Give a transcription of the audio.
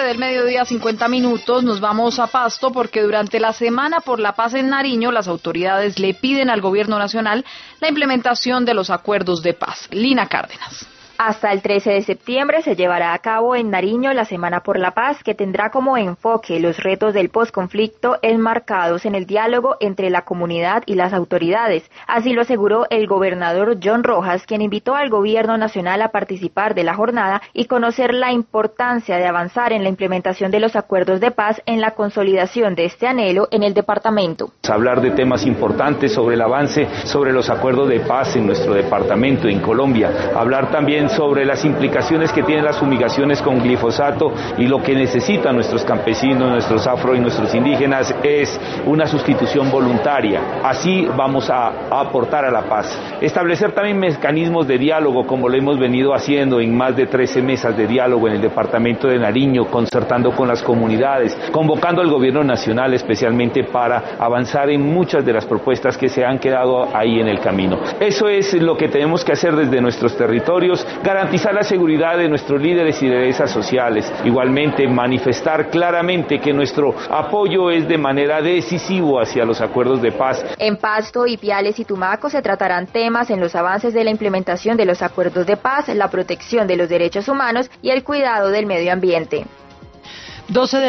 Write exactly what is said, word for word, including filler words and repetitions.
del mediodía, cincuenta minutos, nos vamos a Pasto porque durante la Semana por la Paz en Nariño las autoridades le piden al gobierno nacional la implementación de los acuerdos de paz. Lina Cárdenas. Hasta el trece de septiembre se llevará a cabo en Nariño la Semana por la Paz, que tendrá como enfoque los retos del posconflicto enmarcados en el diálogo entre la comunidad y las autoridades. Así lo aseguró el gobernador John Rojas, quien invitó al gobierno nacional a participar de la jornada y conocer la importancia de avanzar en la implementación de los acuerdos de paz en la consolidación de este anhelo en el departamento. Hablar de temas importantes sobre el avance, sobre los acuerdos de paz en nuestro departamento, en Colombia. Hablar también sobre las implicaciones que tienen las fumigaciones con glifosato y lo que necesitan nuestros campesinos, nuestros afro y nuestros indígenas es una sustitución voluntaria. Así vamos a, a aportar a la paz. Establecer también mecanismos de diálogo como lo hemos venido haciendo en más de trece mesas de diálogo en el departamento de Nariño, concertando con las comunidades, convocando al gobierno nacional especialmente para avanzar en muchas de las propuestas que se han quedado ahí en el camino. Eso es lo que tenemos que hacer desde nuestros territorios, garantizar la seguridad de nuestros líderes y lideresas sociales. Igualmente, manifestar claramente que nuestro apoyo es de manera decisivo hacia los acuerdos de paz. En Pasto, Ipiales y Tumaco se tratarán temas en los avances de la implementación de los acuerdos de paz, la protección de los derechos humanos y el cuidado del medio ambiente. doce de